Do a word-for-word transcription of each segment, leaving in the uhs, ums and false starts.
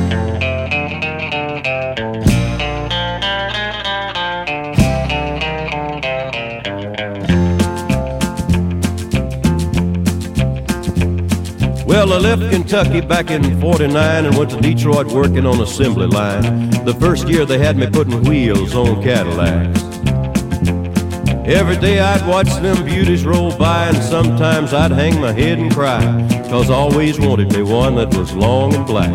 Well, I left Kentucky back in forty-nine and went to Detroit working on assembly line. The first year they had me putting wheels on Cadillacs. Every day I'd watch them beauties roll by, and sometimes I'd hang my head and cry, 'cause I always wanted me one that was long and black.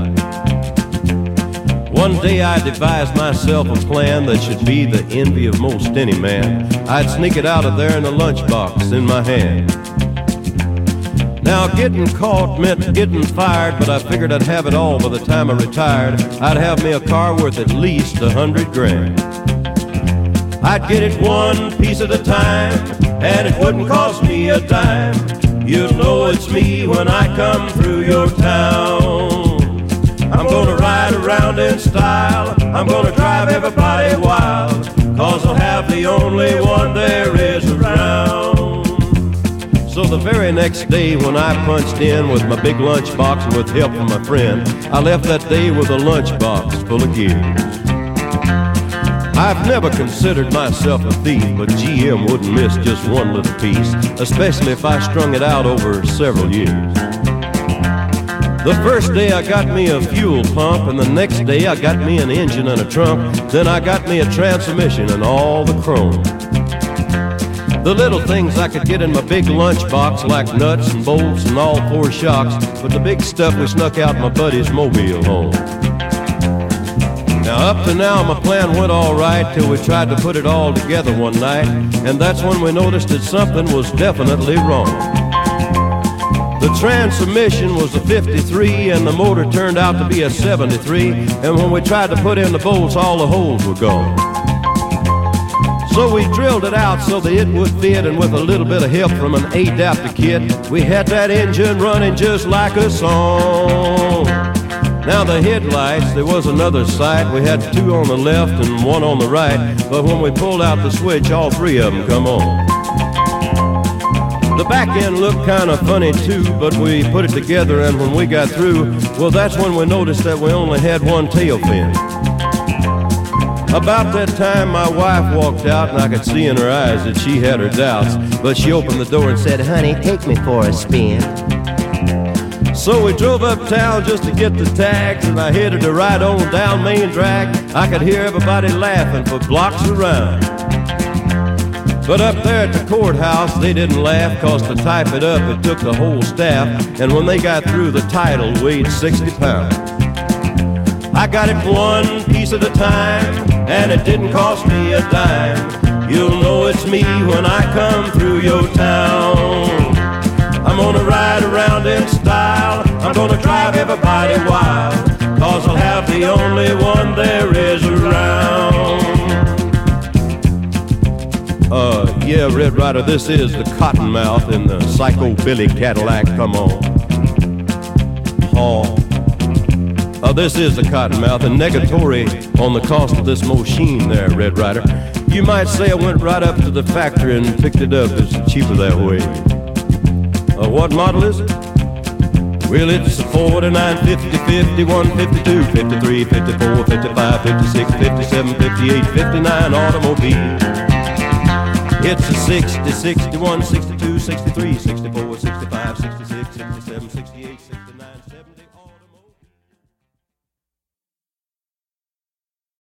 One day I devised myself a plan that should be the envy of most any man. I'd sneak it out of there in a lunchbox in my hand. Now getting caught meant getting fired, but I figured I'd have it all by the time I retired. I'd have me a car worth at least a hundred grand. I'd get it one piece at a time, and it wouldn't cost me a dime. You'll know it's me when I come through your town. I'm gonna ride around in style, I'm gonna drive everybody wild, 'cause I'll have the only one there is around. So the very next day when I punched in with my big lunchbox and with help from my friend, I left that day with a lunchbox full of gears. I've never considered myself a thief, but G M wouldn't miss just one little piece, especially if I strung it out over several years. The first day I got me a fuel pump, and the next day I got me an engine and a trunk. Then I got me a transmission and all the chrome. The little things I could get in my big lunchbox, like nuts and bolts and all four shocks, but the big stuff we snuck out my buddy's mobile home. Now up to now my plan went all right till we tried to put it all together one night, and that's when we noticed that something was definitely wrong. The transmission was a fifty-three and the motor turned out to be a seventy-three, and when we tried to put in the bolts, all the holes were gone. So we drilled it out so that it would fit, and with a little bit of help from an adapter kit, we had that engine running just like a song. Now the headlights, there was another sight. We had two on the left and one on the right, but when we pulled out the switch, all three of them come on. The back end looked kind of funny too, but we put it together, and when we got through, well, that's when we noticed that we only had one tail fin. About that time my wife walked out, and I could see in her eyes that she had her doubts, but she opened the door and said, "Honey, take me for a spin." So we drove uptown just to get the tags, and I headed to ride on down Main Drag. I could hear everybody laughing for blocks around. But up there at the courthouse they didn't laugh, 'cause to type it up it took the whole staff, and when they got through the title weighed sixty pounds. I got it one piece at a time, and it didn't cost me a dime. You'll know it's me when I come through your town. I'm gonna ride around in style, I'm gonna drive everybody wild, 'cause I'll have the only one there is around. Uh, yeah, Red Ryder, this is the Cottonmouth in the Psycho-Billy Cadillac, come on. Oh. Uh, this is the Cottonmouth, and negatory on the cost of this machine there, Red Ryder. You might say I went right up to the factory and picked it up. It's cheaper that way. Uh, what model is it? Well, it's a forty-nine, fifty, fifty-one, fifty-two, fifty-three, fifty-four, fifty-five, fifty-six, fifty-seven, fifty-eight, fifty-nine automobile. It's a sixty, sixty-one, sixty-two, sixty-three, sixty-four, sixty-five, sixty-six.